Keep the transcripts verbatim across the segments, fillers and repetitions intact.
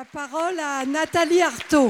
La parole à Nathalie Arthaud.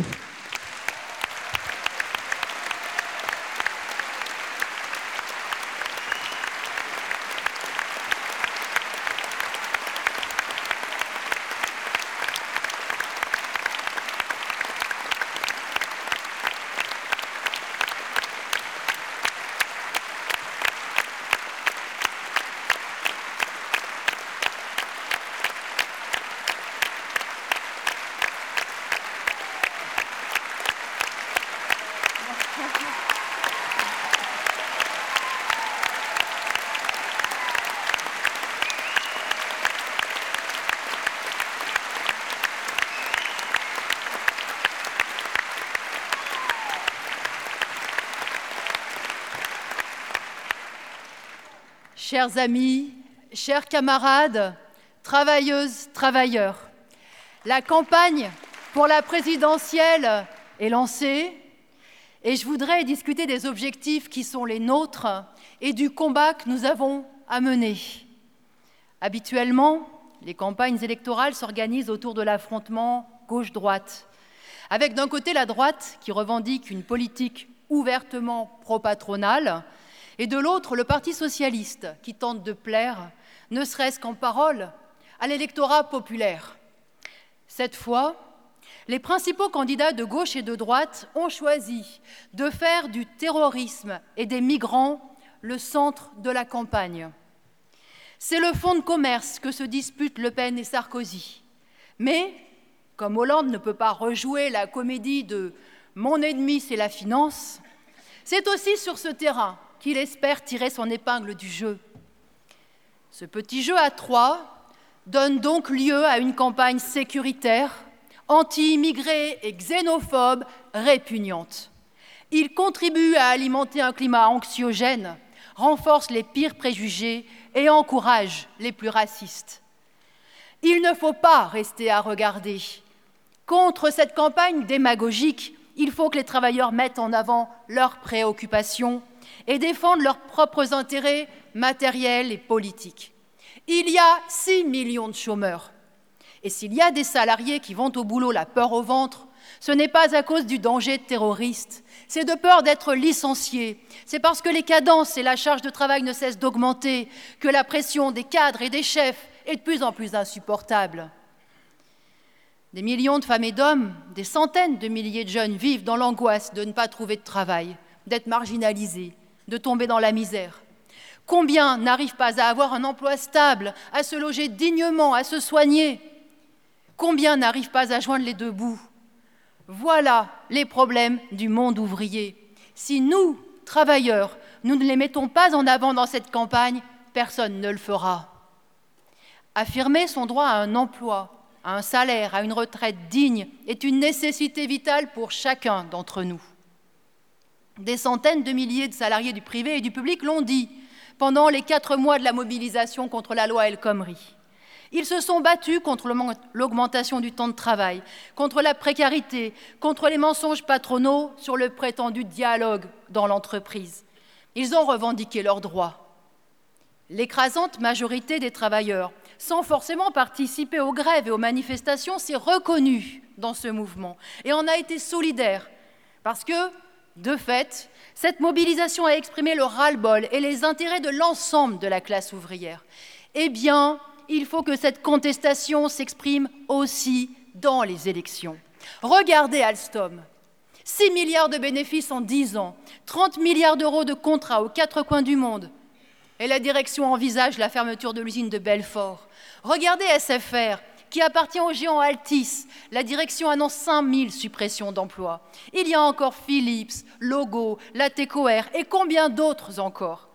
Chers amis, chers camarades, travailleuses, travailleurs, la campagne pour la présidentielle est lancée et je voudrais discuter des objectifs qui sont les nôtres et du combat que nous avons à mener. Habituellement, les campagnes électorales s'organisent autour de l'affrontement gauche-droite, avec d'un côté la droite qui revendique une politique ouvertement pro-patronale, et de l'autre, le Parti socialiste, qui tente de plaire, ne serait-ce qu'en parole, à l'électorat populaire. Cette fois, les principaux candidats de gauche et de droite ont choisi de faire du terrorisme et des migrants le centre de la campagne. C'est le fonds de commerce que se disputent Le Pen et Sarkozy. Mais, comme Hollande ne peut pas rejouer la comédie de « Mon ennemi, c'est la finance », c'est aussi sur ce terrain qu'il espère tirer son épingle du jeu. Ce petit jeu à trois donne donc lieu à une campagne sécuritaire, anti-immigrée et xénophobe répugnante. Il contribue à alimenter un climat anxiogène, renforce les pires préjugés et encourage les plus racistes. Il ne faut pas rester à regarder. Contre cette campagne démagogique, il faut que les travailleurs mettent en avant leurs préoccupations et défendent leurs propres intérêts matériels et politiques. Il y a six millions de chômeurs. Et s'il y a des salariés qui vont au boulot la peur au ventre, ce n'est pas à cause du danger terroriste, c'est de peur d'être licenciés. C'est parce que les cadences et la charge de travail ne cessent d'augmenter, que la pression des cadres et des chefs est de plus en plus insupportable. Des millions de femmes et d'hommes, des centaines de milliers de jeunes vivent dans l'angoisse de ne pas trouver de travail, d'être marginalisés, de tomber dans la misère. Combien n'arrivent pas à avoir un emploi stable, à se loger dignement, à se soigner? Combien n'arrivent pas à joindre les deux bouts? Voilà les problèmes du monde ouvrier. Si nous, travailleurs, nous ne les mettons pas en avant dans cette campagne, personne ne le fera. Affirmer son droit à un emploi, à un salaire, à une retraite digne est une nécessité vitale pour chacun d'entre nous. Des centaines de milliers de salariés du privé et du public l'ont dit pendant les quatre mois de la mobilisation contre la loi El Khomri. Ils se sont battus contre l'augmentation du temps de travail, contre la précarité, contre les mensonges patronaux sur le prétendu dialogue dans l'entreprise. Ils ont revendiqué leurs droits. L'écrasante majorité des travailleurs, sans forcément participer aux grèves et aux manifestations, s'est reconnue dans ce mouvement et en a été solidaire parce que, de fait, cette mobilisation a exprimé le ras-le-bol et les intérêts de l'ensemble de la classe ouvrière. Eh bien, il faut que cette contestation s'exprime aussi dans les élections. Regardez Alstom. six milliards de bénéfices en dix ans, trente milliards d'euros de contrats aux quatre coins du monde. Et la direction envisage la fermeture de l'usine de Belfort. Regardez S F R, qui appartient au géant Altis. La direction annonce cinq mille suppressions d'emplois. Il y a encore Philips, Logo, Latécoère et combien d'autres encore.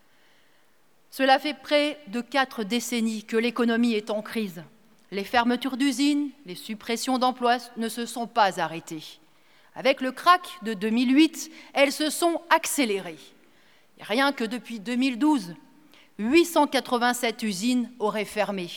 Cela fait près de quatre décennies que l'économie est en crise. Les fermetures d'usines, les suppressions d'emplois ne se sont pas arrêtées. Avec le krach de deux mille huit, elles se sont accélérées. Rien que depuis deux mille douze, huit cent quatre-vingt-sept usines auraient fermé.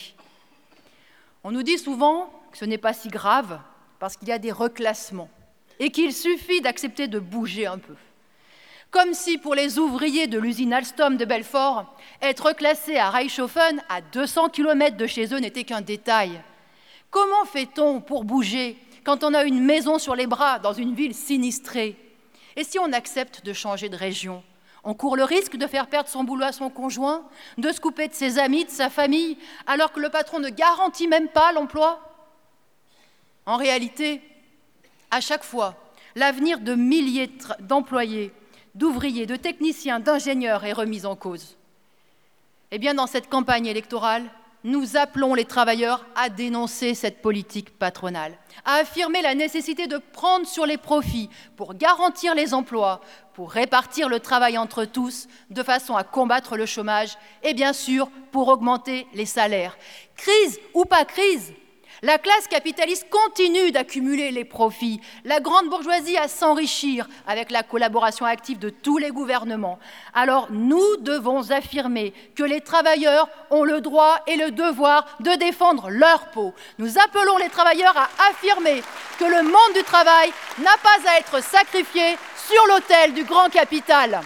On nous dit souvent que ce n'est pas si grave parce qu'il y a des reclassements et qu'il suffit d'accepter de bouger un peu. Comme si pour les ouvriers de l'usine Alstom de Belfort, être reclassé à Reichshofen, à deux cents kilomètres de chez eux, n'était qu'un détail. Comment fait-on pour bouger quand on a une maison sur les bras dans une ville sinistrée? Et si on accepte de changer de région, on court le risque de faire perdre son boulot à son conjoint, de se couper de ses amis, de sa famille, alors que le patron ne garantit même pas l'emploi? En réalité, à chaque fois, l'avenir de milliers d'employés, d'ouvriers, de techniciens, d'ingénieurs est remis en cause. Eh bien, dans cette campagne électorale, nous appelons les travailleurs à dénoncer cette politique patronale, à affirmer la nécessité de prendre sur les profits pour garantir les emplois, pour répartir le travail entre tous, de façon à combattre le chômage et bien sûr pour augmenter les salaires. Crise ou pas crise, la classe capitaliste continue d'accumuler les profits, la grande bourgeoisie à s'enrichir avec la collaboration active de tous les gouvernements. Alors nous devons affirmer que les travailleurs ont le droit et le devoir de défendre leur peau. Nous appelons les travailleurs à affirmer que le monde du travail n'a pas à être sacrifié sur l'autel du grand capital.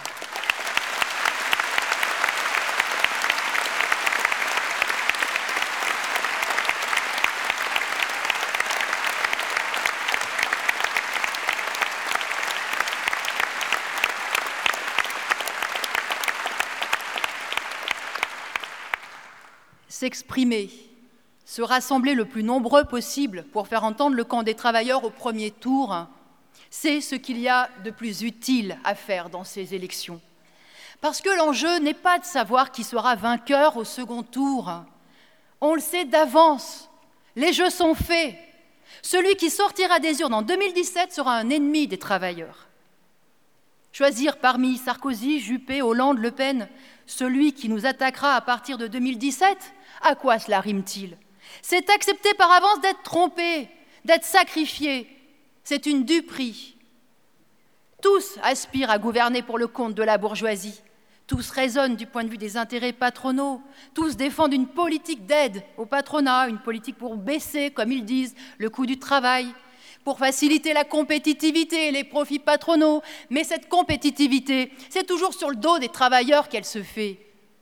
S'exprimer, se rassembler le plus nombreux possible pour faire entendre le camp des travailleurs au premier tour, c'est ce qu'il y a de plus utile à faire dans ces élections. Parce que l'enjeu n'est pas de savoir qui sera vainqueur au second tour. On le sait d'avance, les jeux sont faits. Celui qui sortira des urnes en deux mille dix-sept sera un ennemi des travailleurs. Choisir parmi Sarkozy, Juppé, Hollande, Le Pen, celui qui nous attaquera à partir de deux mille dix-sept, à quoi cela rime-t-il? C'est accepter par avance d'être trompé, d'être sacrifié. C'est une duperie. Tous aspirent à gouverner pour le compte de la bourgeoisie. Tous raisonnent du point de vue des intérêts patronaux. Tous défendent une politique d'aide au patronat, une politique pour baisser, comme ils disent, le coût du travail, pour faciliter la compétitivité et les profits patronaux. Mais cette compétitivité, c'est toujours sur le dos des travailleurs qu'elle se fait.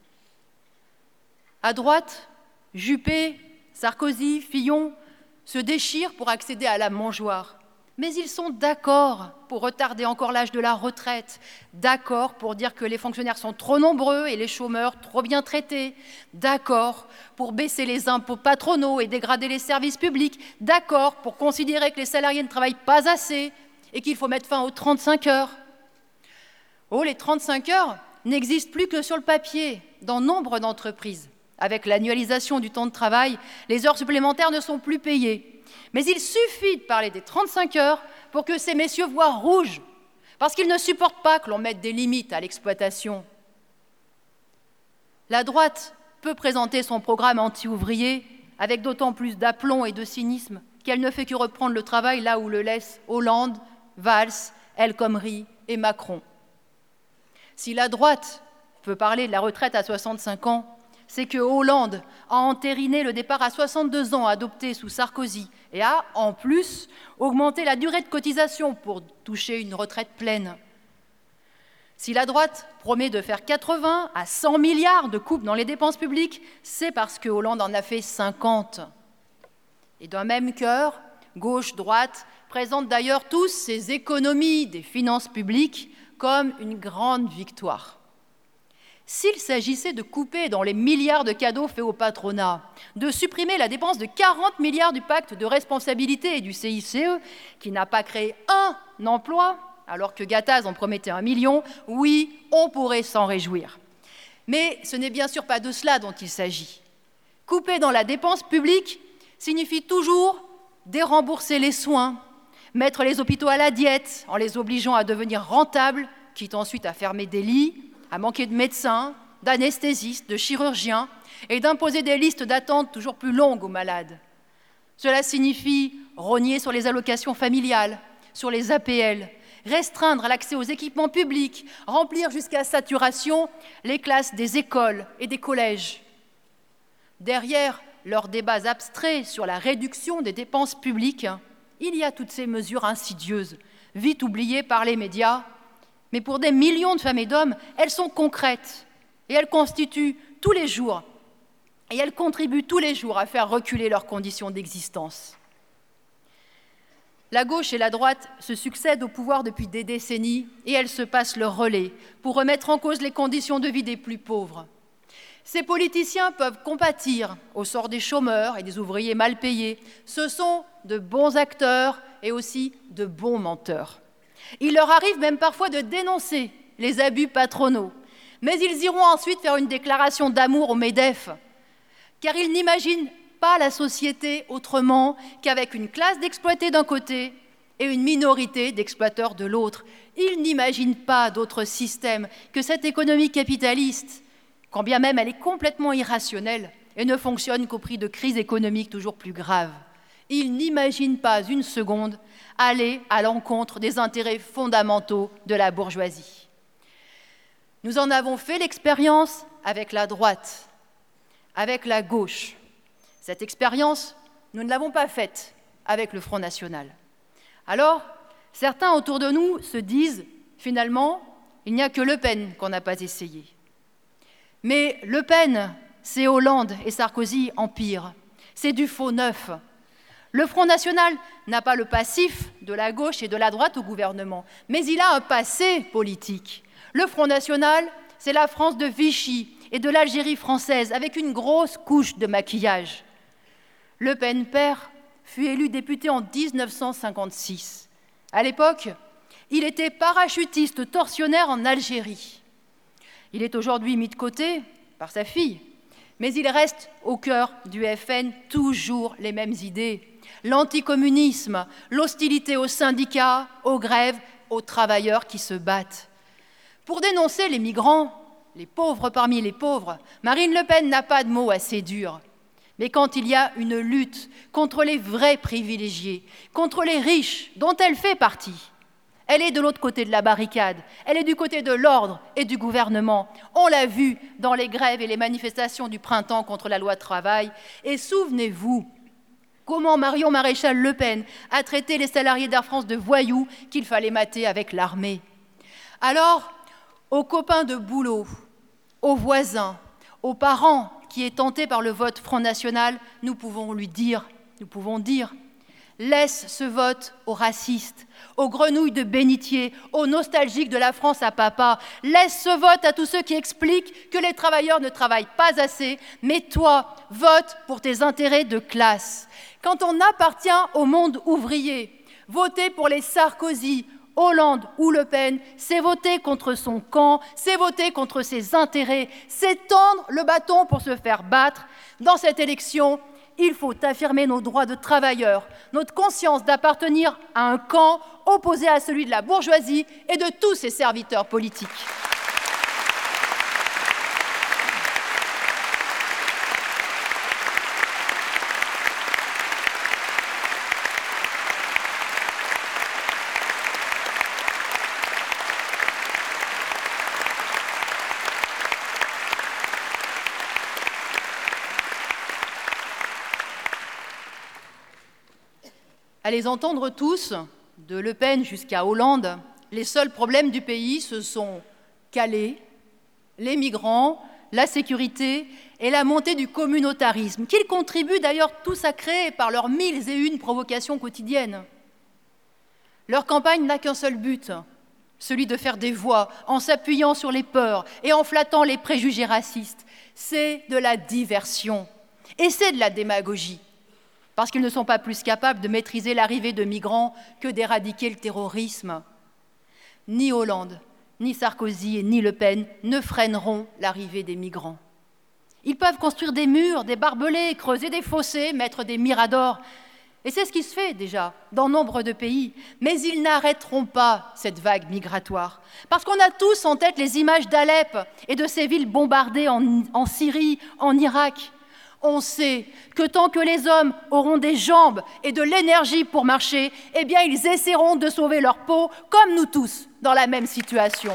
À droite, Juppé, Sarkozy, Fillon se déchirent pour accéder à la mangeoire. Mais ils sont d'accord pour retarder encore l'âge de la retraite, d'accord pour dire que les fonctionnaires sont trop nombreux et les chômeurs trop bien traités, d'accord pour baisser les impôts patronaux et dégrader les services publics, d'accord pour considérer que les salariés ne travaillent pas assez et qu'il faut mettre fin aux trente-cinq heures. Oh, les trente-cinq heures n'existent plus que sur le papier dans nombre d'entreprises. Avec l'annualisation du temps de travail, les heures supplémentaires ne sont plus payées. Mais il suffit de parler des trente-cinq heures pour que ces messieurs voient rouge, parce qu'ils ne supportent pas que l'on mette des limites à l'exploitation. La droite peut présenter son programme anti-ouvrier avec d'autant plus d'aplomb et de cynisme qu'elle ne fait que reprendre le travail là où le laissent Hollande, Valls, El Khomri et Macron. Si la droite peut parler de la retraite à soixante-cinq ans, c'est que Hollande a entériné le départ à soixante-deux ans adopté sous Sarkozy et a, en plus, augmenté la durée de cotisation pour toucher une retraite pleine. Si la droite promet de faire quatre-vingts à cent milliards de coupes dans les dépenses publiques, c'est parce que Hollande en a fait cinquante. Et d'un même cœur, gauche, droite, présentent d'ailleurs tous ces économies des finances publiques comme une grande victoire. S'il s'agissait de couper dans les milliards de cadeaux faits au patronat, de supprimer la dépense de quarante milliards du pacte de responsabilité et du C I C E, qui n'a pas créé un emploi, alors que Gattaz en promettait un million, oui, on pourrait s'en réjouir. Mais ce n'est bien sûr pas de cela dont il s'agit. Couper dans la dépense publique signifie toujours dérembourser les soins, mettre les hôpitaux à la diète en les obligeant à devenir rentables, quitte ensuite à fermer des lits, à manquer de médecins, d'anesthésistes, de chirurgiens et d'imposer des listes d'attente toujours plus longues aux malades. Cela signifie rogner sur les allocations familiales, sur les A P L, restreindre l'accès aux équipements publics, remplir jusqu'à saturation les classes des écoles et des collèges. Derrière leurs débats abstraits sur la réduction des dépenses publiques, il y a toutes ces mesures insidieuses, vite oubliées par les médias. Mais pour des millions de femmes et d'hommes, elles sont concrètes et elles constituent tous les jours et elles contribuent tous les jours à faire reculer leurs conditions d'existence. La gauche et la droite se succèdent au pouvoir depuis des décennies et elles se passent le relais pour remettre en cause les conditions de vie des plus pauvres. Ces politiciens peuvent compatir au sort des chômeurs et des ouvriers mal payés. Ce sont de bons acteurs et aussi de bons menteurs. Il leur arrive même parfois de dénoncer les abus patronaux, mais ils iront ensuite faire une déclaration d'amour au MEDEF, car ils n'imaginent pas la société autrement qu'avec une classe d'exploités d'un côté et une minorité d'exploiteurs de l'autre. Ils n'imaginent pas d'autre système que cette économie capitaliste, quand bien même elle est complètement irrationnelle et ne fonctionne qu'au prix de crises économiques toujours plus graves. Ils n'imaginent pas une seconde aller à l'encontre des intérêts fondamentaux de la bourgeoisie. Nous en avons fait l'expérience avec la droite, avec la gauche. Cette expérience, nous ne l'avons pas faite avec le Front National. Alors, certains autour de nous se disent, finalement, il n'y a que Le Pen qu'on n'a pas essayé. Mais Le Pen, c'est Hollande et Sarkozy en pire. C'est du faux neuf. Le Front National n'a pas le passif de la gauche et de la droite au gouvernement, mais il a un passé politique. Le Front National, c'est la France de Vichy et de l'Algérie française, avec une grosse couche de maquillage. Le Pen père fut élu député en mille neuf cent cinquante-six. À l'époque, il était parachutiste tortionnaire en Algérie. Il est aujourd'hui mis de côté par sa fille, mais il reste au cœur du F N toujours les mêmes idées. L'anticommunisme, l'hostilité aux syndicats, aux grèves, aux travailleurs qui se battent. Pour dénoncer les migrants, les pauvres parmi les pauvres, Marine Le Pen n'a pas de mots assez durs. Mais quand il y a une lutte contre les vrais privilégiés, contre les riches dont elle fait partie, elle est de l'autre côté de la barricade, elle est du côté de l'ordre et du gouvernement. On l'a vu dans les grèves et les manifestations du printemps contre la loi travail. Et souvenez-vous comment Marion Maréchal Le Pen a traité les salariés d'Air France de voyous qu'il fallait mater avec l'armée. Alors, aux copains de boulot, aux voisins, aux parents qui est tenté par le vote Front National, nous pouvons lui dire, nous pouvons dire, laisse ce vote aux racistes, aux grenouilles de bénitier, aux nostalgiques de la France à papa. Laisse ce vote à tous ceux qui expliquent que les travailleurs ne travaillent pas assez, mais toi, vote pour tes intérêts de classe. Quand on appartient au monde ouvrier, voter pour les Sarkozy, Hollande ou Le Pen, c'est voter contre son camp, c'est voter contre ses intérêts, c'est tendre le bâton pour se faire battre. Dans cette élection, il faut affirmer nos droits de travailleurs, notre conscience d'appartenir à un camp opposé à celui de la bourgeoisie et de tous ses serviteurs politiques. À les entendre tous, de Le Pen jusqu'à Hollande, les seuls problèmes du pays, ce sont Calais, les migrants, la sécurité et la montée du communautarisme, qu'ils contribuent d'ailleurs tous à créer par leurs mille et une provocations quotidiennes. Leur campagne n'a qu'un seul but, celui de faire des voix en s'appuyant sur les peurs et en flattant les préjugés racistes. C'est de la diversion et c'est de la démagogie. Parce qu'ils ne sont pas plus capables de maîtriser l'arrivée de migrants que d'éradiquer le terrorisme. Ni Hollande, ni Sarkozy et ni Le Pen ne freineront l'arrivée des migrants. Ils peuvent construire des murs, des barbelés, creuser des fossés, mettre des miradors. Et c'est ce qui se fait déjà dans nombre de pays. Mais ils n'arrêteront pas cette vague migratoire. Parce qu'on a tous en tête les images d'Alep et de ces villes bombardées en, en Syrie, en Irak. On sait que tant que les hommes auront des jambes et de l'énergie pour marcher, eh bien ils essaieront de sauver leur peau, comme nous tous, dans la même situation.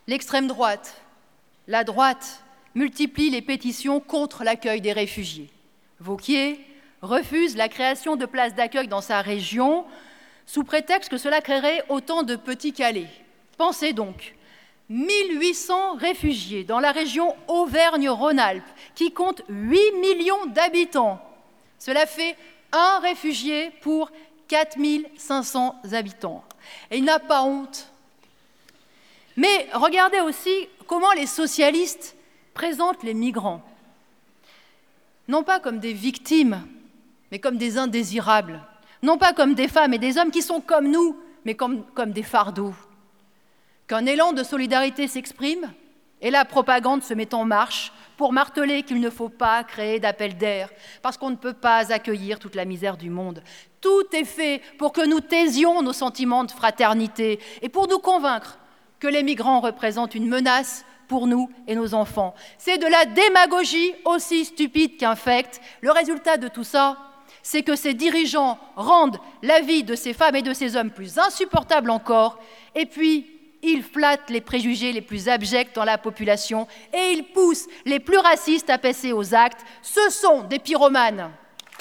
l'extrême droite, la droite multiplie les pétitions contre l'accueil des réfugiés. Wauquiez refuse la création de places d'accueil dans sa région sous prétexte que cela créerait autant de petits Calais. Pensez donc, mille huit cents réfugiés dans la région Auvergne-Rhône-Alpes qui compte huit millions d'habitants. Cela fait un réfugié pour quatre mille cinq cents habitants. Et il n'a pas honte. Mais regardez aussi comment les socialistes présentent les migrants. Non pas comme des victimes, mais comme des indésirables. Non pas comme des femmes et des hommes qui sont comme nous, mais comme, comme des fardeaux. Qu'un élan de solidarité s'exprime et la propagande se met en marche pour marteler qu'il ne faut pas créer d'appel d'air, parce qu'on ne peut pas accueillir toute la misère du monde. Tout est fait pour que nous taisions nos sentiments de fraternité et pour nous convaincre que les migrants représentent une menace pour nous et nos enfants. C'est de la démagogie aussi stupide qu'infecte. Le résultat de tout ça, c'est que ces dirigeants rendent la vie de ces femmes et de ces hommes plus insupportable encore, et puis ils flattent les préjugés les plus abjects dans la population et ils poussent les plus racistes à passer aux actes. Ce sont des pyromanes.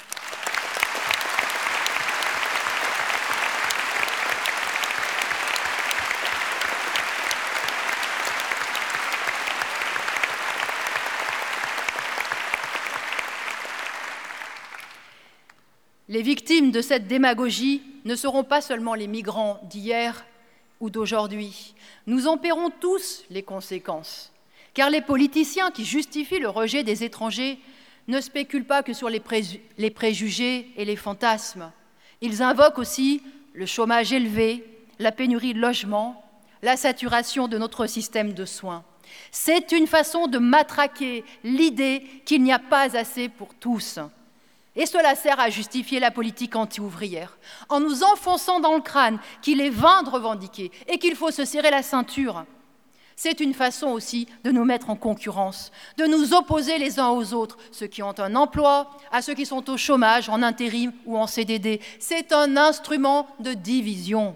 Les victimes de cette démagogie ne seront pas seulement les migrants d'hier ou d'aujourd'hui. Nous en paierons tous les conséquences, car les politiciens qui justifient le rejet des étrangers ne spéculent pas que sur les, pré- les préjugés et les fantasmes. Ils invoquent aussi le chômage élevé, la pénurie de logements, la saturation de notre système de soins. C'est une façon de matraquer l'idée qu'il n'y a pas assez pour tous. Et cela sert à justifier la politique anti-ouvrière, en nous enfonçant dans le crâne qu'il est vain de revendiquer et qu'il faut se serrer la ceinture. C'est une façon aussi de nous mettre en concurrence, de nous opposer les uns aux autres, ceux qui ont un emploi à ceux qui sont au chômage, en intérim ou en C D D. C'est un instrument de division.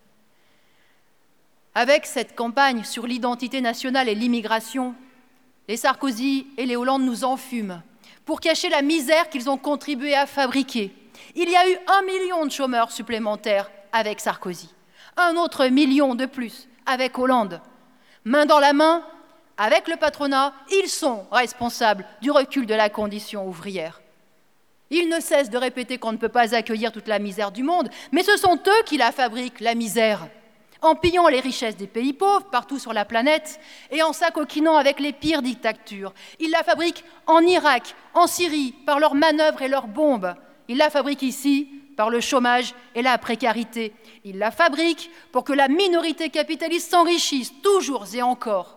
Avec cette campagne sur l'identité nationale et l'immigration, les Sarkozy et les Hollande nous enfument pour cacher la misère qu'ils ont contribué à fabriquer. Il y a eu un million de chômeurs supplémentaires avec Sarkozy, un autre million de plus avec Hollande. Main dans la main, avec le patronat, ils sont responsables du recul de la condition ouvrière. Ils ne cessent de répéter qu'on ne peut pas accueillir toute la misère du monde, mais ce sont eux qui la fabriquent, la misère, en pillant les richesses des pays pauvres partout sur la planète et en s'acoquinant avec les pires dictatures. Ils la fabriquent en Irak, en Syrie, par leurs manœuvres et leurs bombes. Ils la fabriquent ici par le chômage et la précarité. Ils la fabriquent pour que la minorité capitaliste s'enrichisse toujours et encore.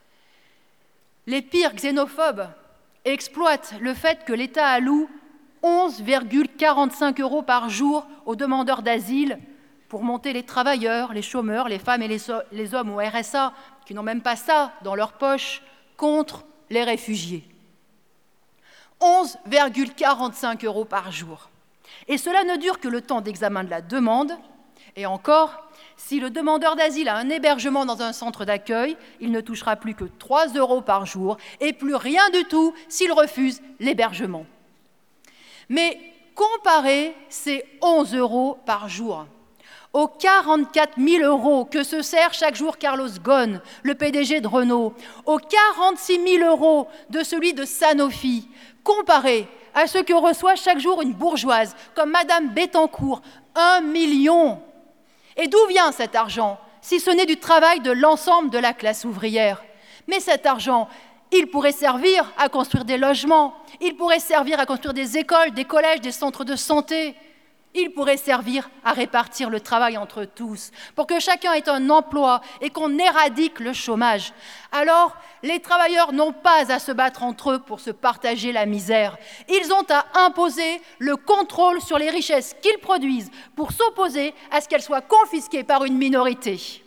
Les pires xénophobes exploitent le fait que l'État alloue onze virgule quarante-cinq euros par jour aux demandeurs d'asile pour monter les travailleurs, les chômeurs, les femmes et les, so- les hommes au R S A, qui n'ont même pas ça dans leur poche, contre les réfugiés. onze virgule quarante-cinq euros par jour. Et cela ne dure que le temps d'examen de la demande. Et encore, si le demandeur d'asile a un hébergement dans un centre d'accueil, il ne touchera plus que trois euros par jour et plus rien du tout s'il refuse l'hébergement. Mais comparez ces onze euros par jour aux quarante-quatre mille euros que se sert chaque jour Carlos Ghosn, le P D G de Renault, aux quarante-six mille euros de celui de Sanofi, comparé à ce que reçoit chaque jour une bourgeoise comme Madame Bettencourt, un million. Et d'où vient cet argent, si ce n'est du travail de l'ensemble de la classe ouvrière? Mais cet argent, il pourrait servir à construire des logements, il pourrait servir à construire des écoles, des collèges, des centres de santé. Il pourrait servir à répartir le travail entre tous, pour que chacun ait un emploi et qu'on éradique le chômage. Alors, les travailleurs n'ont pas à se battre entre eux pour se partager la misère. Ils ont à imposer le contrôle sur les richesses qu'ils produisent pour s'opposer à ce qu'elles soient confisquées par une minorité.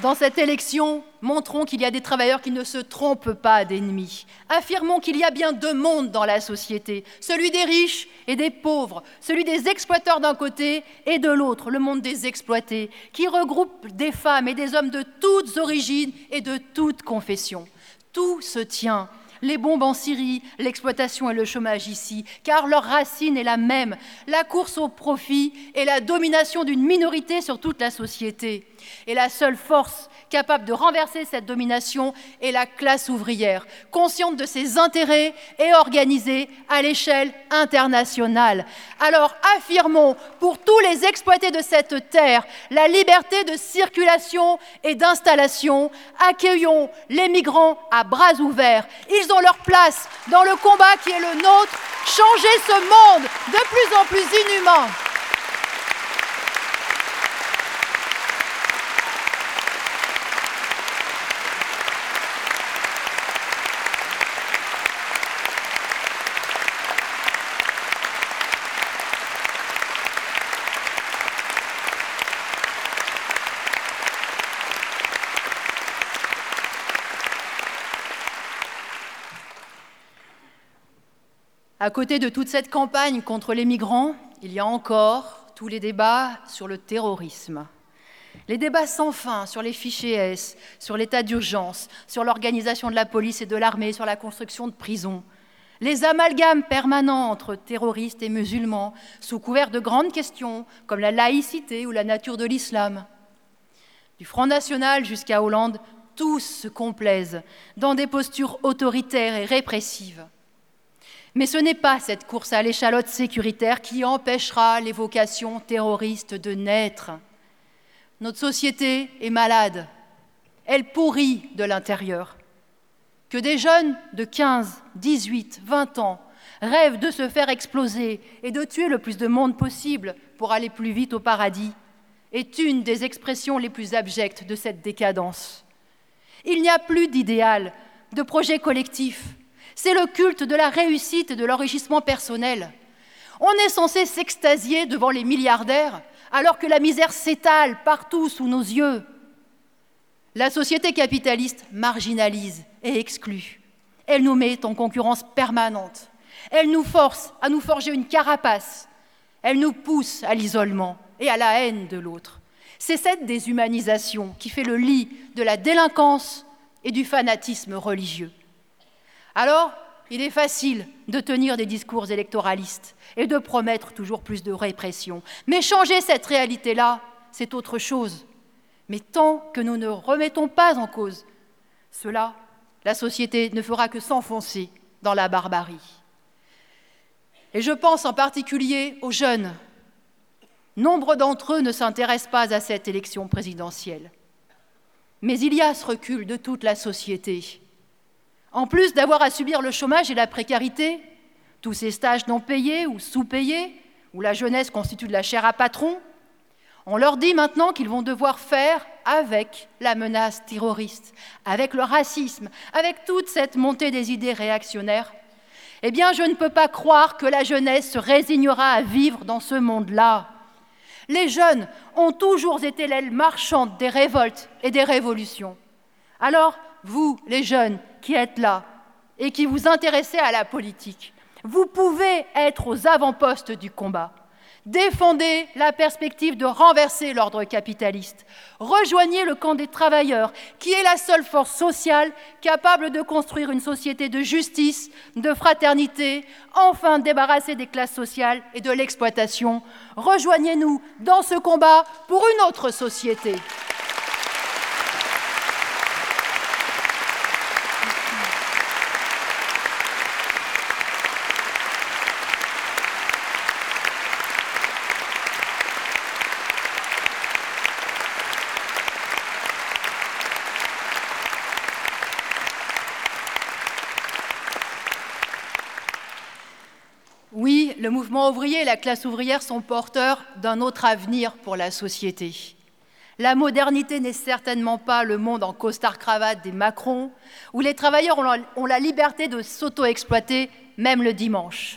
Dans cette élection, montrons qu'il y a des travailleurs qui ne se trompent pas d'ennemis. Affirmons qu'il y a bien deux mondes dans la société, celui des riches et des pauvres, celui des exploiteurs d'un côté et de l'autre, le monde des exploités, qui regroupe des femmes et des hommes de toutes origines et de toutes confessions. Tout se tient. Les bombes en Syrie, l'exploitation et le chômage ici, car leur racine est la même, la course au profit et la domination d'une minorité sur toute la société. Et la seule force capable de renverser cette domination est la classe ouvrière, consciente de ses intérêts et organisée à l'échelle internationale. Alors affirmons pour tous les exploités de cette terre la liberté de circulation et d'installation. Accueillons les migrants à bras ouverts. Ils ont leur place dans le combat qui est le nôtre. Changer ce monde de plus en plus inhumain. À côté de toute cette campagne contre les migrants, il y a encore tous les débats sur le terrorisme. Les débats sans fin sur les fichiers S, sur l'état d'urgence, sur l'organisation de la police et de l'armée, sur la construction de prisons. Les amalgames permanents entre terroristes et musulmans, sous couvert de grandes questions comme la laïcité ou la nature de l'islam. Du Front National jusqu'à Hollande, tous se complaisent dans des postures autoritaires et répressives. Mais ce n'est pas cette course à l'échalote sécuritaire qui empêchera les vocations terroristes de naître. Notre société est malade, elle pourrit de l'intérieur. Que des jeunes de quinze, dix-huit, vingt ans rêvent de se faire exploser et de tuer le plus de monde possible pour aller plus vite au paradis est une des expressions les plus abjectes de cette décadence. Il n'y a plus d'idéal, de projet collectif. C'est le culte de la réussite et de l'enrichissement personnel. On est censé s'extasier devant les milliardaires alors que la misère s'étale partout sous nos yeux. La société capitaliste marginalise et exclut. Elle nous met en concurrence permanente. Elle nous force à nous forger une carapace. Elle nous pousse à l'isolement et à la haine de l'autre. C'est cette déshumanisation qui fait le lit de la délinquance et du fanatisme religieux. Alors, il est facile de tenir des discours électoralistes et de promettre toujours plus de répression. Mais changer cette réalité-là, c'est autre chose. Mais tant que nous ne remettons pas en cause cela, la société ne fera que s'enfoncer dans la barbarie. Et je pense en particulier aux jeunes. Nombre d'entre eux ne s'intéressent pas à cette élection présidentielle. Mais il y a ce recul de toute la société. En plus d'avoir à subir le chômage et la précarité, tous ces stages non payés ou sous-payés, où la jeunesse constitue de la chair à patron, on leur dit maintenant qu'ils vont devoir faire avec la menace terroriste, avec le racisme, avec toute cette montée des idées réactionnaires. Eh bien, je ne peux pas croire que la jeunesse se résignera à vivre dans ce monde-là. Les jeunes ont toujours été l'aile marchande des révoltes et des révolutions. Alors, vous, les jeunes qui êtes là et qui vous intéressez à la politique, vous pouvez être aux avant-postes du combat. Défendez la perspective de renverser l'ordre capitaliste. Rejoignez le camp des travailleurs, qui est la seule force sociale capable de construire une société de justice, de fraternité, enfin débarrassée des classes sociales et de l'exploitation. Rejoignez-nous dans ce combat pour une autre société. Oui, le mouvement ouvrier et la classe ouvrière sont porteurs d'un autre avenir pour la société. La modernité n'est certainement pas le monde en costard-cravate des Macron, où les travailleurs ont la, ont la liberté de s'auto-exploiter, même le dimanche.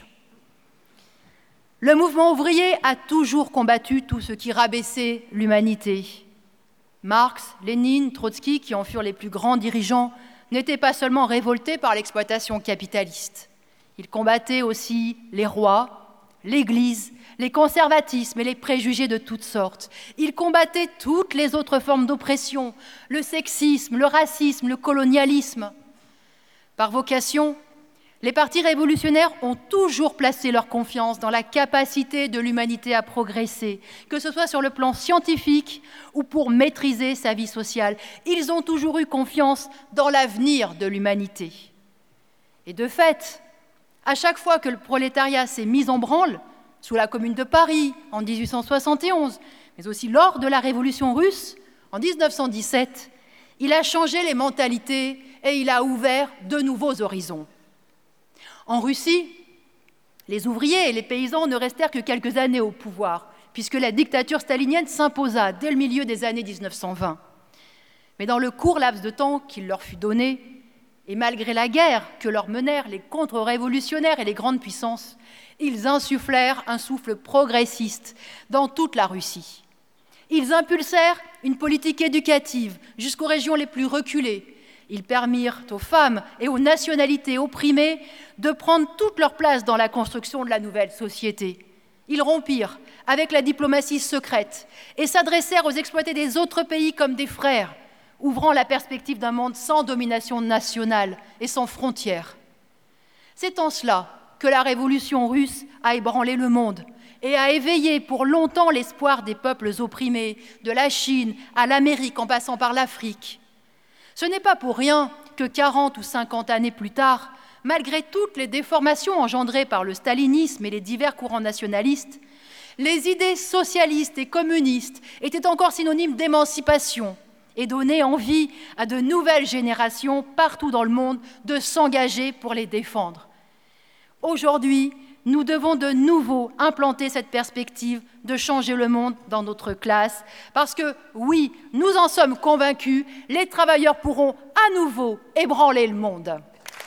Le mouvement ouvrier a toujours combattu tout ce qui rabaissait l'humanité. Marx, Lénine, Trotsky, qui en furent les plus grands dirigeants, n'étaient pas seulement révoltés par l'exploitation capitaliste. Ils combattaient aussi les rois, l'Église, les conservatismes et les préjugés de toutes sortes. Ils combattaient toutes les autres formes d'oppression, le sexisme, le racisme, le colonialisme. Par vocation, les partis révolutionnaires ont toujours placé leur confiance dans la capacité de l'humanité à progresser, que ce soit sur le plan scientifique ou pour maîtriser sa vie sociale. Ils ont toujours eu confiance dans l'avenir de l'humanité. Et de fait, à chaque fois que le prolétariat s'est mis en branle, sous la Commune de Paris en dix-huit cent soixante et onze, mais aussi lors de la Révolution russe en mille neuf cent dix-sept, il a changé les mentalités et il a ouvert de nouveaux horizons. En Russie, les ouvriers et les paysans ne restèrent que quelques années au pouvoir, puisque la dictature stalinienne s'imposa dès le milieu des années mille neuf cent vingt. Mais dans le court laps de temps qu'il leur fut donné, et malgré la guerre que leur menèrent les contre-révolutionnaires et les grandes puissances, ils insufflèrent un souffle progressiste dans toute la Russie. Ils impulsèrent une politique éducative jusqu'aux régions les plus reculées. Ils permirent aux femmes et aux nationalités opprimées de prendre toute leur place dans la construction de la nouvelle société. Ils rompirent avec la diplomatie secrète et s'adressèrent aux exploités des autres pays comme des frères, ouvrant la perspective d'un monde sans domination nationale et sans frontières. C'est en cela que la révolution russe a ébranlé le monde et a éveillé pour longtemps l'espoir des peuples opprimés, de la Chine à l'Amérique en passant par l'Afrique. Ce n'est pas pour rien que quarante ou cinquante années plus tard, malgré toutes les déformations engendrées par le stalinisme et les divers courants nationalistes, les idées socialistes et communistes étaient encore synonymes d'émancipation et donnaient envie à de nouvelles générations partout dans le monde de s'engager pour les défendre. Aujourd'hui, nous devons de nouveau implanter cette perspective de changer le monde dans notre classe, parce que, oui, nous en sommes convaincus, les travailleurs pourront à nouveau ébranler le monde.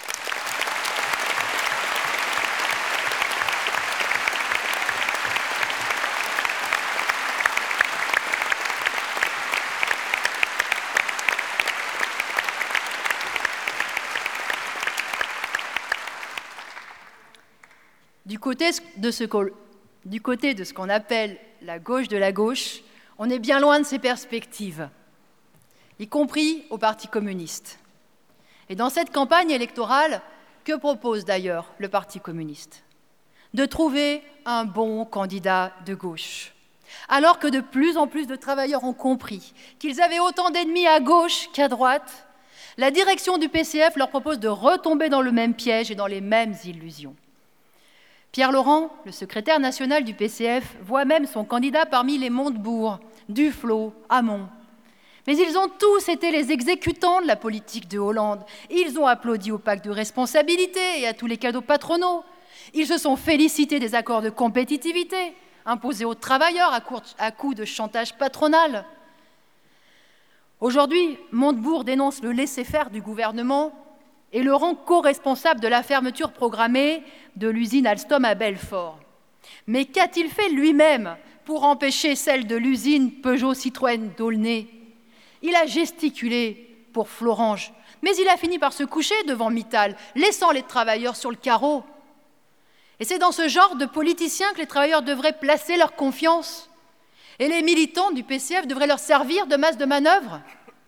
Du côté de ce qu'on, du côté de ce qu'on appelle la gauche de la gauche, on est bien loin de ces perspectives, y compris au Parti communiste. Et dans cette campagne électorale, que propose d'ailleurs le Parti communiste ? De trouver un bon candidat de gauche. Alors que de plus en plus de travailleurs ont compris qu'ils avaient autant d'ennemis à gauche qu'à droite, la direction du P C F leur propose de retomber dans le même piège et dans les mêmes illusions. Pierre Laurent, le secrétaire national du P C F, voit même son candidat parmi les Montebourg, Duflot, Hamon. Mais ils ont tous été les exécutants de la politique de Hollande. Ils ont applaudi au pacte de responsabilité et à tous les cadeaux patronaux. Ils se sont félicités des accords de compétitivité imposés aux travailleurs à, court, à coup de chantage patronal. Aujourd'hui, Montebourg dénonce le laisser-faire du gouvernement et le rend co-responsable de la fermeture programmée de l'usine Alstom à Belfort. Mais qu'a-t-il fait lui-même pour empêcher celle de l'usine Peugeot-Citroën d'Aulnay ? Il a gesticulé pour Florange, mais il a fini par se coucher devant Mittal, laissant les travailleurs sur le carreau. Et c'est dans ce genre de politiciens que les travailleurs devraient placer leur confiance. Et les militants du P C F devraient leur servir de masse de manœuvre.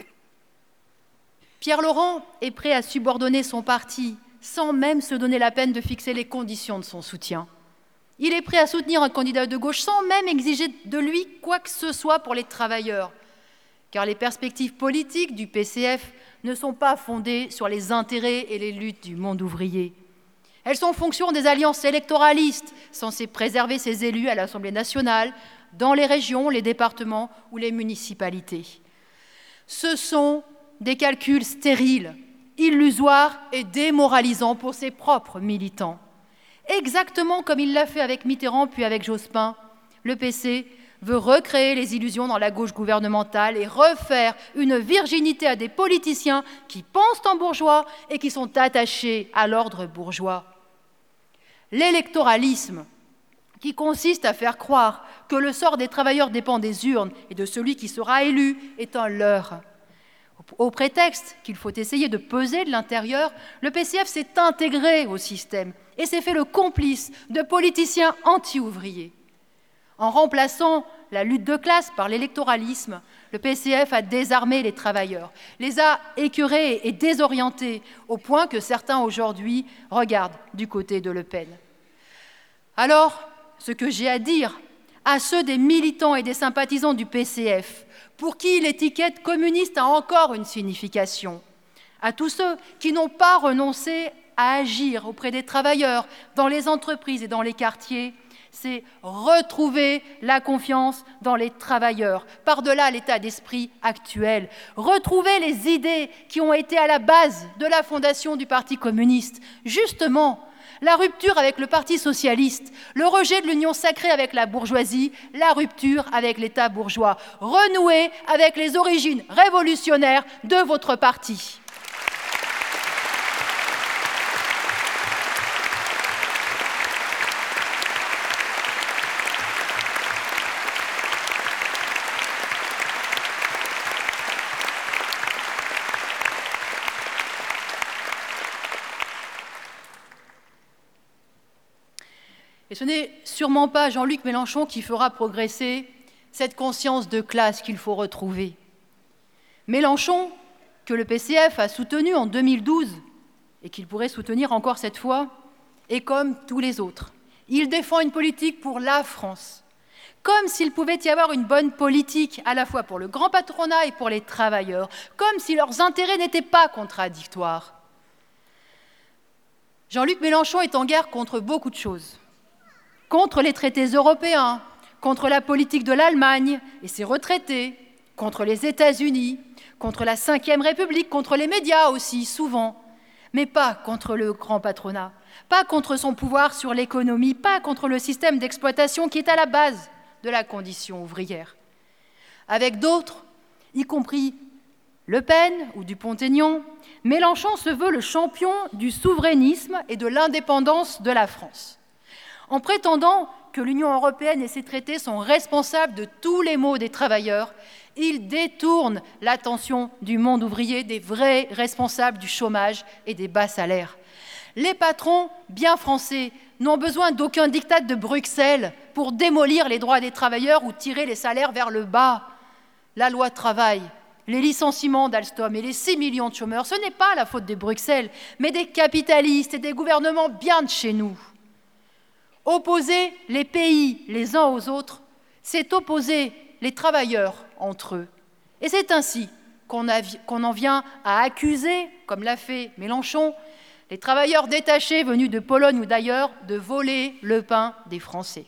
Pierre Laurent est prêt à subordonner son parti sans même se donner la peine de fixer les conditions de son soutien. Il est prêt à soutenir un candidat de gauche sans même exiger de lui quoi que ce soit pour les travailleurs, car les perspectives politiques du P C F ne sont pas fondées sur les intérêts et les luttes du monde ouvrier. Elles sont en fonction des alliances électoralistes censées préserver ses élus à l'Assemblée nationale, dans les régions, les départements ou les municipalités. Ce sont des calculs stériles, illusoires et démoralisants pour ses propres militants. Exactement comme il l'a fait avec Mitterrand puis avec Jospin, le P C veut recréer les illusions dans la gauche gouvernementale et refaire une virginité à des politiciens qui pensent en bourgeois et qui sont attachés à l'ordre bourgeois. L'électoralisme qui consiste à faire croire que le sort des travailleurs dépend des urnes et de celui qui sera élu est un leurre. Au prétexte qu'il faut essayer de peser de l'intérieur, le P C F s'est intégré au système et s'est fait le complice de politiciens anti-ouvriers. En remplaçant la lutte de classe par l'électoralisme, le P C F a désarmé les travailleurs, les a écœurés et désorientés, au point que certains aujourd'hui regardent du côté de Le Pen. Alors, ce que j'ai à dire à ceux des militants et des sympathisants du P C F, pour qui l'étiquette communiste a encore une signification, à tous ceux qui n'ont pas renoncé à agir auprès des travailleurs, dans les entreprises et dans les quartiers, c'est retrouver la confiance dans les travailleurs, par-delà l'état d'esprit actuel, retrouver les idées qui ont été à la base de la fondation du Parti communiste, justement la rupture avec le Parti socialiste, le rejet de l'union sacrée avec la bourgeoisie, la rupture avec l'État bourgeois, renouer avec les origines révolutionnaires de votre parti. Et ce n'est sûrement pas Jean-Luc Mélenchon qui fera progresser cette conscience de classe qu'il faut retrouver. Mélenchon, que le P C F a soutenu en deux mille douze et qu'il pourrait soutenir encore cette fois, est comme tous les autres. Il défend une politique pour la France, comme s'il pouvait y avoir une bonne politique à la fois pour le grand patronat et pour les travailleurs, comme si leurs intérêts n'étaient pas contradictoires. Jean-Luc Mélenchon est en guerre contre beaucoup de choses. Contre les traités européens, contre la politique de l'Allemagne et ses retraités, contre les États-Unis, contre la cinquième République, contre les médias aussi, souvent, mais pas contre le grand patronat, pas contre son pouvoir sur l'économie, pas contre le système d'exploitation qui est à la base de la condition ouvrière. Avec d'autres, y compris Le Pen ou Dupont-Aignan, Mélenchon se veut le champion du souverainisme et de l'indépendance de la France. En prétendant que l'Union européenne et ses traités sont responsables de tous les maux des travailleurs, il détourne l'attention du monde ouvrier des vrais responsables du chômage et des bas salaires. Les patrons, bien français, n'ont besoin d'aucun diktat de Bruxelles pour démolir les droits des travailleurs ou tirer les salaires vers le bas. La loi travail, les licenciements d'Alstom et les six millions de chômeurs, ce n'est pas la faute de Bruxelles, mais des capitalistes et des gouvernements bien de chez nous. Opposer les pays les uns aux autres, c'est opposer les travailleurs entre eux. Et c'est ainsi qu'on, qu'on en vient à accuser, comme l'a fait Mélenchon, les travailleurs détachés venus de Pologne ou d'ailleurs de voler le pain des Français.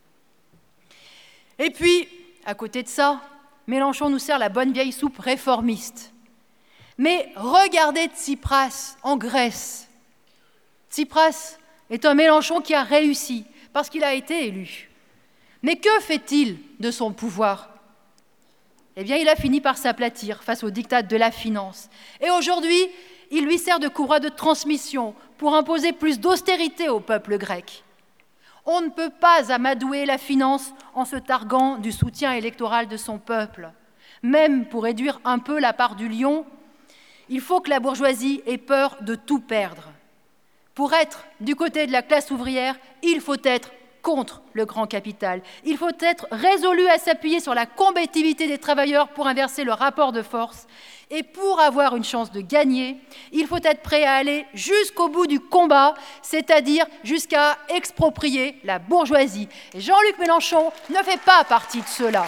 Et puis, à côté de ça, Mélenchon nous sert la bonne vieille soupe réformiste. Mais regardez Tsipras en Grèce. Tsipras est un Mélenchon qui a réussi parce qu'il a été élu. Mais que fait-il de son pouvoir ? Eh bien, il a fini par s'aplatir face aux diktats de la finance. Et aujourd'hui, il lui sert de courroie de transmission pour imposer plus d'austérité au peuple grec. On ne peut pas amadouer la finance en se targuant du soutien électoral de son peuple. Même pour réduire un peu la part du lion, il faut que la bourgeoisie ait peur de tout perdre. Pour être du côté de la classe ouvrière, il faut être contre le grand capital. Il faut être résolu à s'appuyer sur la combativité des travailleurs pour inverser le rapport de force. Et pour avoir une chance de gagner, il faut être prêt à aller jusqu'au bout du combat, c'est-à-dire jusqu'à exproprier la bourgeoisie. Et Jean-Luc Mélenchon ne fait pas partie de ceux-là.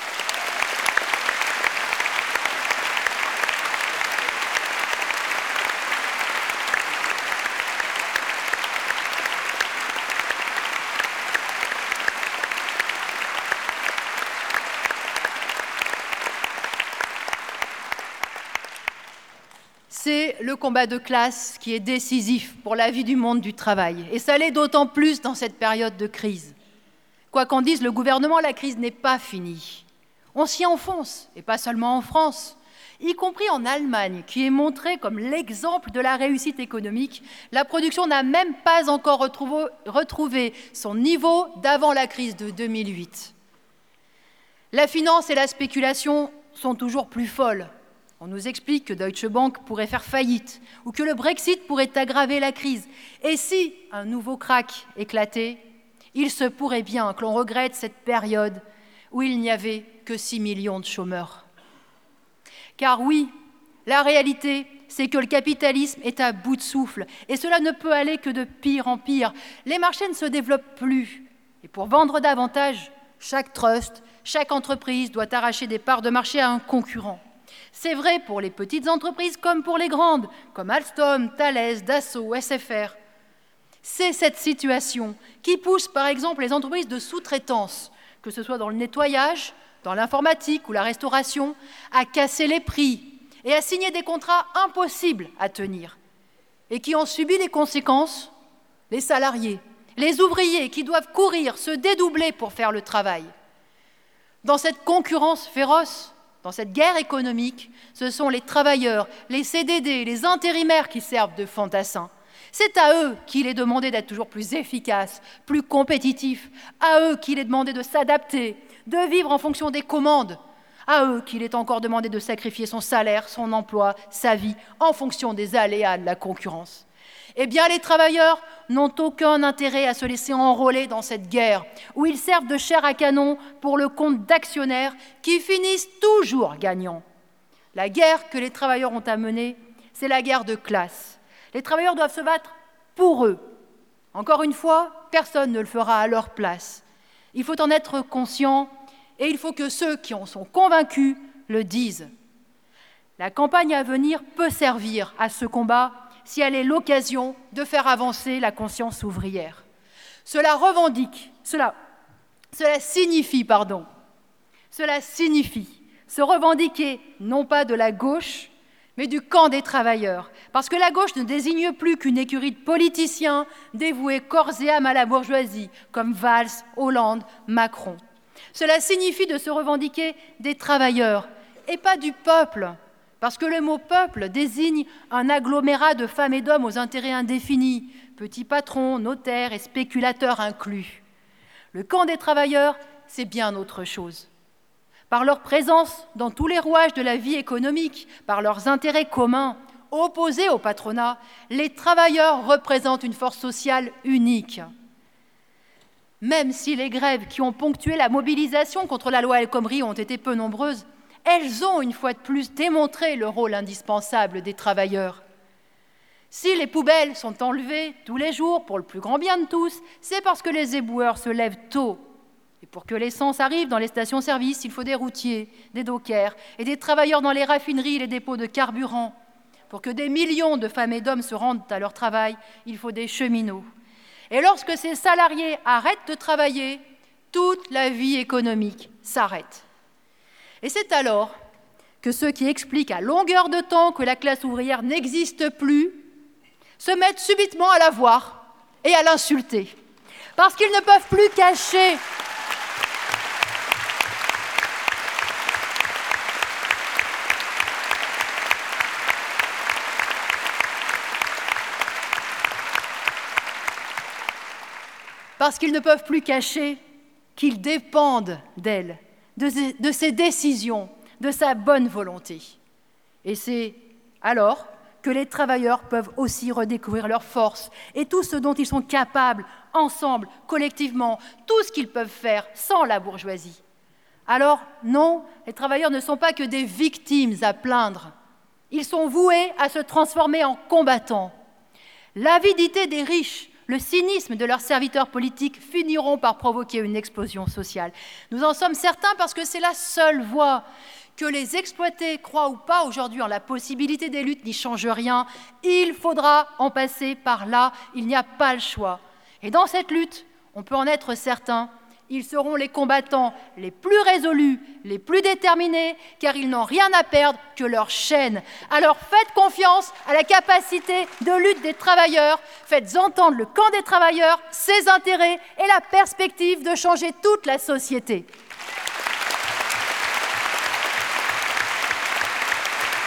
C'est le combat de classe qui est décisif pour la vie du monde du travail. Et ça l'est d'autant plus dans cette période de crise. Quoi qu'en dise le gouvernement, la crise n'est pas finie. On s'y enfonce, et pas seulement en France. Y compris en Allemagne, qui est montrée comme l'exemple de la réussite économique, la production n'a même pas encore retrouvé, retrouvé son niveau d'avant la crise de deux mille huit. La finance et la spéculation sont toujours plus folles. On nous explique que Deutsche Bank pourrait faire faillite ou que le Brexit pourrait aggraver la crise. Et si un nouveau krach éclatait, il se pourrait bien que l'on regrette cette période où il n'y avait que six millions de chômeurs. Car oui, la réalité, c'est que le capitalisme est à bout de souffle et cela ne peut aller que de pire en pire. Les marchés ne se développent plus. Et pour vendre davantage, chaque trust, chaque entreprise doit arracher des parts de marché à un concurrent. C'est vrai pour les petites entreprises comme pour les grandes, comme Alstom, Thales, Dassault, S F R. C'est cette situation qui pousse par exemple les entreprises de sous-traitance, que ce soit dans le nettoyage, dans l'informatique ou la restauration, à casser les prix et à signer des contrats impossibles à tenir. Et qui ont subi les conséquences? Les salariés, les ouvriers qui doivent courir, se dédoubler pour faire le travail. Dans cette concurrence féroce, dans cette guerre économique, ce sont les travailleurs, les C D D, les intérimaires qui servent de fantassins. C'est à eux qu'il est demandé d'être toujours plus efficaces, plus compétitifs, à eux qu'il est demandé de s'adapter, de vivre en fonction des commandes, à eux qu'il est encore demandé de sacrifier son salaire, son emploi, sa vie, en fonction des aléas de la concurrence. Eh bien, les travailleurs n'ont aucun intérêt à se laisser enrôler dans cette guerre, où ils servent de chair à canon pour le compte d'actionnaires qui finissent toujours gagnants. La guerre que les travailleurs ont à mener, c'est la guerre de classe. Les travailleurs doivent se battre pour eux. Encore une fois, personne ne le fera à leur place. Il faut en être conscient et il faut que ceux qui en sont convaincus le disent. La campagne à venir peut servir à ce combat si elle est l'occasion de faire avancer la conscience ouvrière. Cela revendique, cela, cela signifie, pardon, cela signifie se revendiquer non pas de la gauche, mais du camp des travailleurs, parce que la gauche ne désigne plus qu'une écurie de politiciens dévoués corps et âme à la bourgeoisie, comme Valls, Hollande, Macron. Cela signifie de se revendiquer des travailleurs et pas du peuple, parce que le mot « peuple » désigne un agglomérat de femmes et d'hommes aux intérêts indéfinis, petits patrons, notaires et spéculateurs inclus. Le camp des travailleurs, c'est bien autre chose. Par leur présence dans tous les rouages de la vie économique, par leurs intérêts communs, opposés au patronat, les travailleurs représentent une force sociale unique. Même si les grèves qui ont ponctué la mobilisation contre la loi El Khomri ont été peu nombreuses, elles ont une fois de plus démontré le rôle indispensable des travailleurs. Si les poubelles sont enlevées tous les jours pour le plus grand bien de tous, c'est parce que les éboueurs se lèvent tôt. Et pour que l'essence arrive dans les stations-service, il faut des routiers, des dockers et des travailleurs dans les raffineries et les dépôts de carburant. Pour que des millions de femmes et d'hommes se rendent à leur travail, il faut des cheminots. Et lorsque ces salariés arrêtent de travailler, toute la vie économique s'arrête. Et c'est alors que ceux qui expliquent à longueur de temps que la classe ouvrière n'existe plus se mettent subitement à la voir et à l'insulter. Parce qu'ils ne peuvent plus cacher parce qu'ils ne peuvent plus cacher qu'ils dépendent d'elle, de, de ses décisions, de sa bonne volonté. Et c'est alors que les travailleurs peuvent aussi redécouvrir leurs forces et tout ce dont ils sont capables, ensemble, collectivement, tout ce qu'ils peuvent faire sans la bourgeoisie. Alors, non, les travailleurs ne sont pas que des victimes à plaindre. Ils sont voués à se transformer en combattants. L'avidité des riches, le cynisme de leurs serviteurs politiques finiront par provoquer une explosion sociale. Nous en sommes certains parce que c'est la seule voie. Que les exploités croient ou pas aujourd'hui en la possibilité des luttes n'y change rien. Il faudra en passer par là, il n'y a pas le choix. Et dans cette lutte, on peut en être certain, ils seront les combattants les plus résolus, les plus déterminés, car ils n'ont rien à perdre que leur chaîne. Alors faites confiance à la capacité de lutte des travailleurs, faites entendre le camp des travailleurs, ses intérêts et la perspective de changer toute la société.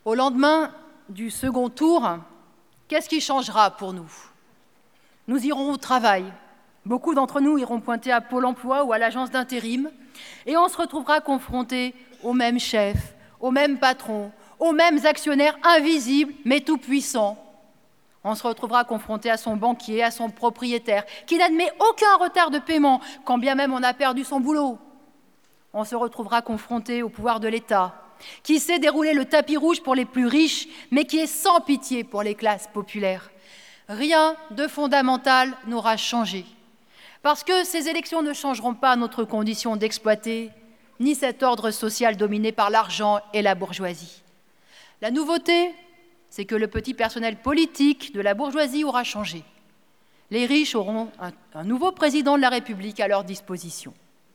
Au lendemain du second tour, qu'est-ce qui changera pour nous? Nous irons au travail. Beaucoup d'entre nous iront pointer à Pôle emploi ou à l'agence d'intérim et on se retrouvera confrontés aux mêmes chefs, aux mêmes patrons, aux mêmes actionnaires invisibles mais tout-puissants. On se retrouvera confronté à son banquier, à son propriétaire, qui n'admet aucun retard de paiement, quand bien même on a perdu son boulot. On se retrouvera confronté au pouvoir de l'État, qui sait dérouler le tapis rouge pour les plus riches, mais qui est sans pitié pour les classes populaires. Rien de fondamental n'aura changé, parce que ces élections ne changeront pas notre condition d'exploiter, ni cet ordre social dominé par l'argent et la bourgeoisie. La nouveauté, c'est que le petit personnel politique de la bourgeoisie aura changé. Les riches auront un, un nouveau président de la République à leur disposition.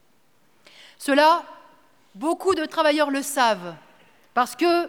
Cela, beaucoup de travailleurs le savent, parce que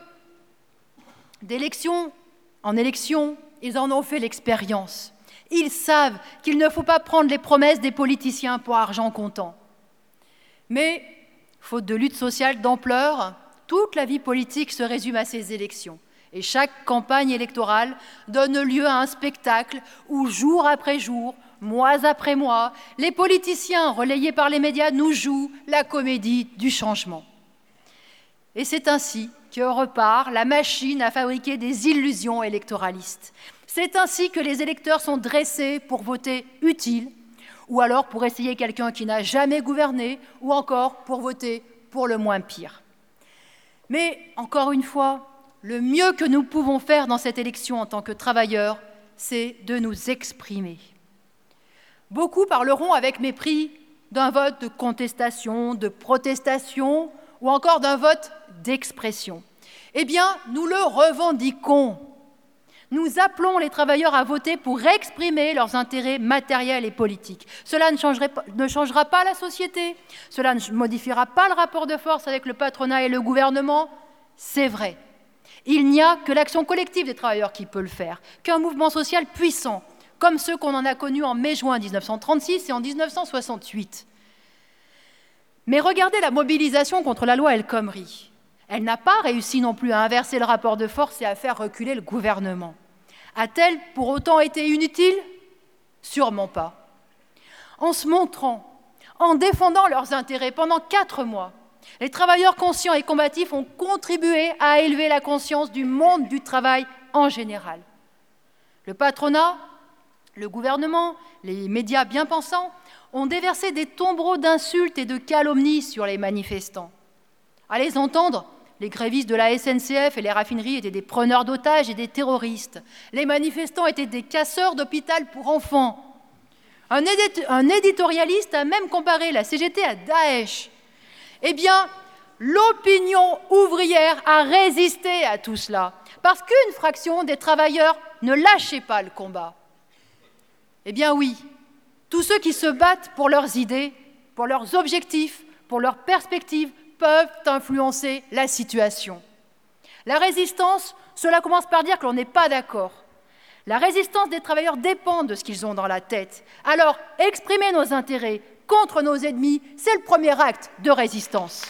d'élection en élection, ils en ont fait l'expérience. Ils savent qu'il ne faut pas prendre les promesses des politiciens pour argent comptant. Mais, faute de lutte sociale d'ampleur, toute la vie politique se résume à ces élections. Et chaque campagne électorale donne lieu à un spectacle où, jour après jour, mois après mois, les politiciens, relayés par les médias, nous jouent la comédie du changement. Et c'est ainsi que repart la machine à fabriquer des illusions électoralistes. C'est ainsi que les électeurs sont dressés pour voter utile, ou alors pour essayer quelqu'un qui n'a jamais gouverné, ou encore pour voter pour le moins pire. Mais, encore une fois, le mieux que nous pouvons faire dans cette élection en tant que travailleurs, c'est de nous exprimer. Beaucoup parleront avec mépris d'un vote de contestation, de protestation, ou encore d'un vote d'expression. Eh bien, nous le revendiquons. Nous appelons les travailleurs à voter pour exprimer leurs intérêts matériels et politiques. Cela ne, changerait, ne changera pas la société, cela ne modifiera pas le rapport de force avec le patronat et le gouvernement, c'est vrai. Il n'y a que l'action collective des travailleurs qui peut le faire, qu'un mouvement social puissant, comme ceux qu'on en a connus en mai-juin mille neuf cent trente-six et en mille neuf cent soixante-huit. Mais regardez la mobilisation contre la loi El Khomri. Elle n'a pas réussi non plus à inverser le rapport de force et à faire reculer le gouvernement. A-t-elle pour autant été inutile? Sûrement pas. En se montrant, en défendant leurs intérêts pendant quatre mois, les travailleurs conscients et combatifs ont contribué à élever la conscience du monde du travail en général. Le patronat, le gouvernement, les médias bien pensants ont déversé des tombereaux d'insultes et de calomnies sur les manifestants. À les entendre, les grévistes de la S N C F et les raffineries étaient des preneurs d'otages et des terroristes. Les manifestants étaient des casseurs d'hôpital pour enfants. Un, édit- un éditorialiste a même comparé la C G T à Daesh. Eh bien, l'opinion ouvrière a résisté à tout cela, parce qu'une fraction des travailleurs ne lâchait pas le combat. Eh bien oui, tous ceux qui se battent pour leurs idées, pour leurs objectifs, pour leurs perspectives, peuvent influencer la situation. La résistance, cela commence par dire que l'on n'est pas d'accord. La résistance des travailleurs dépend de ce qu'ils ont dans la tête. Alors, exprimer nos intérêts contre nos ennemis, c'est le premier acte de résistance.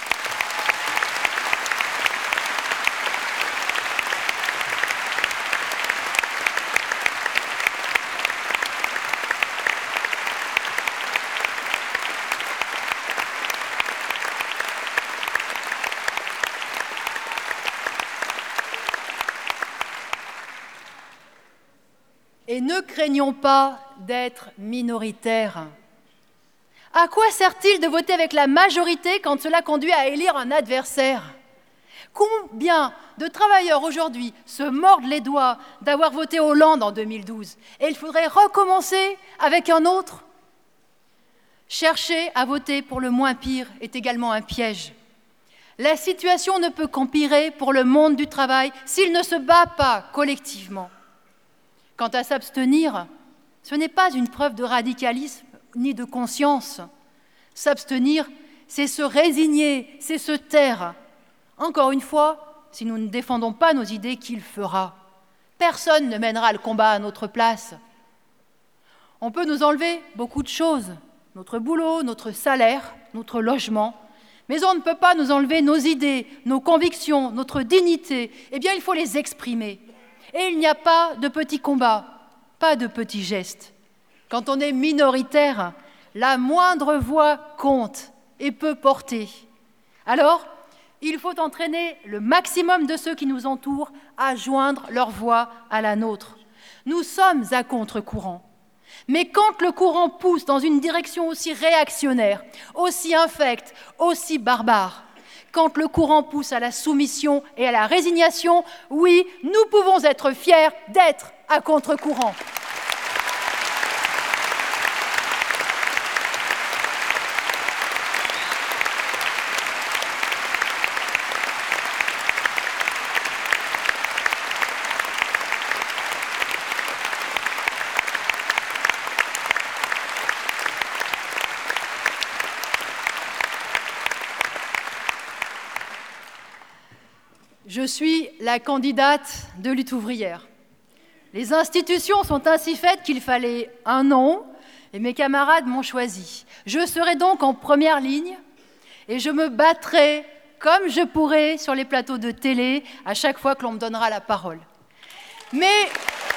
Et ne craignons pas d'être minoritaires. À quoi sert-il de voter avec la majorité quand cela conduit à élire un adversaire? Combien de travailleurs aujourd'hui se mordent les doigts d'avoir voté Hollande en deux mille douze et il faudrait recommencer avec un autre? Chercher à voter pour le moins pire est également un piège. La situation ne peut qu'empirer pour le monde du travail s'il ne se bat pas collectivement. Quant à s'abstenir, ce n'est pas une preuve de radicalisme ni de conscience. S'abstenir, c'est se résigner, c'est se taire. Encore une fois, si nous ne défendons pas nos idées, qui le fera? Personne ne mènera le combat à notre place. On peut nous enlever beaucoup de choses, notre boulot, notre salaire, notre logement, Mais on ne peut pas nous enlever nos idées, nos convictions, notre dignité. Eh bien, il faut les exprimer. Et il n'y a pas de petits combats, pas de petits gestes. Quand on est minoritaire, la moindre voix compte et peut porter. Alors, il faut entraîner le maximum de ceux qui nous entourent à joindre leur voix à la nôtre. Nous sommes à contre-courant. Mais quand le courant pousse dans une direction aussi réactionnaire, aussi infecte, aussi barbare, quand le courant pousse à la soumission et à la résignation, oui, nous pouvons être fiers d'être à contre-courant. Je suis la candidate de Lutte ouvrière. Les institutions sont ainsi faites qu'il fallait un nom, et mes camarades m'ont choisi. Je serai donc en première ligne, et je me battrai comme je pourrai sur les plateaux de télé à chaque fois que l'on me donnera la parole. Mais...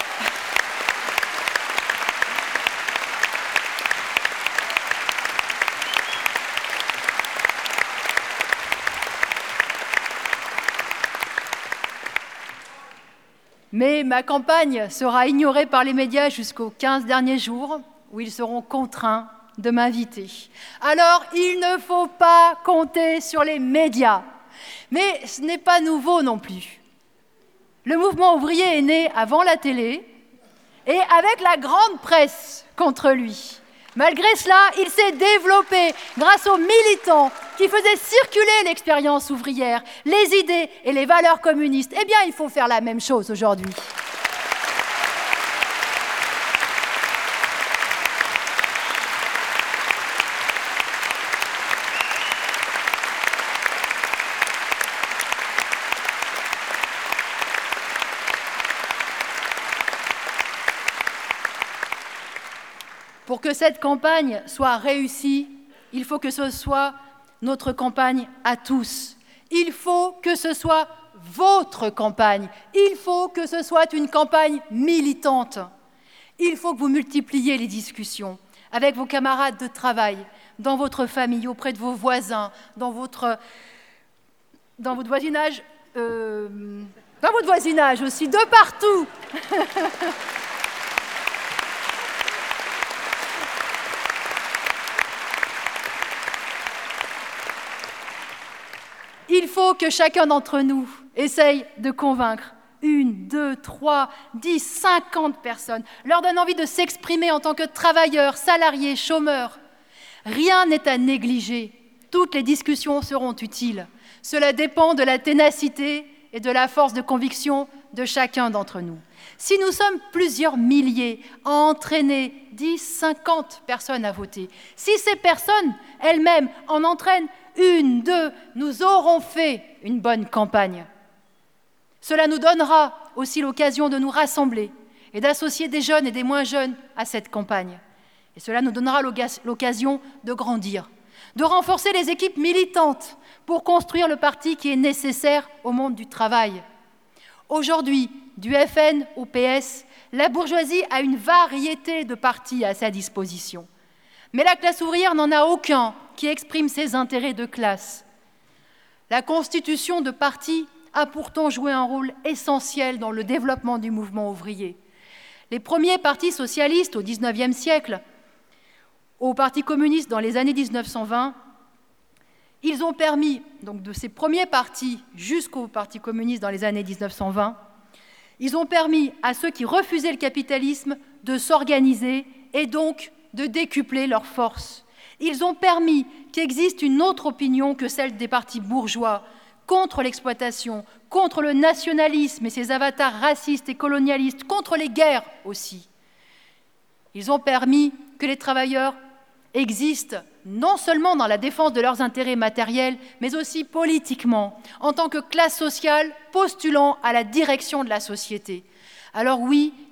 Mais ma campagne sera ignorée par les médias jusqu'aux quinze derniers jours, où ils seront contraints de m'inviter. Alors, il ne faut pas compter sur les médias. Mais ce n'est pas nouveau non plus. Le mouvement ouvrier est né avant la télé et avec la grande presse contre lui. Malgré cela, il s'est développé grâce aux militants qui faisaient circuler l'expérience ouvrière, les idées et les valeurs communistes. Eh bien, il faut faire la même chose aujourd'hui. Pour que cette campagne soit réussie, il faut que ce soit notre campagne à tous. Il faut que ce soit votre campagne. Il faut que ce soit une campagne militante. Il faut que vous multipliez les discussions avec vos camarades de travail, dans votre famille, auprès de vos voisins, dans votre, dans votre voisinage, euh, dans votre voisinage aussi, de partout. Il faut que chacun d'entre nous essaye de convaincre une, deux, trois, dix, cinquante personnes, leur donne envie de s'exprimer en tant que travailleurs, salariés, chômeurs. Rien n'est à négliger. Toutes les discussions seront utiles. Cela dépend de la ténacité et de la force de conviction de chacun d'entre nous. Si nous sommes plusieurs milliers à entraîner dix, cinquante personnes à voter, si ces personnes elles-mêmes en entraînent une, deux, nous aurons fait une bonne campagne. Cela nous donnera aussi l'occasion de nous rassembler et d'associer des jeunes et des moins jeunes à cette campagne. Et cela nous donnera l'occasion de grandir, de renforcer les équipes militantes pour construire le parti qui est nécessaire au monde du travail. Aujourd'hui, du F N au P S, la bourgeoisie a une variété de partis à sa disposition. Mais la classe ouvrière n'en a aucun qui exprime ses intérêts de classe. La constitution de partis a pourtant joué un rôle essentiel dans le développement du mouvement ouvrier. Les premiers partis socialistes au dix-neuvième siècle, au Parti communiste dans les années mille neuf cent vingt, ils ont permis, donc de ces premiers partis jusqu'au Parti communiste dans les années mille neuf cent vingt, ils ont permis à ceux qui refusaient le capitalisme de s'organiser et donc de décupler leurs forces. Ils ont permis qu'existe une autre opinion que celle des partis bourgeois contre l'exploitation, contre le nationalisme et ses avatars racistes et colonialistes, contre les guerres aussi. Ils ont permis que les travailleurs existent non seulement dans la défense de leurs intérêts matériels, mais aussi politiquement, en tant que classe sociale postulant à la direction de la société. Alors oui,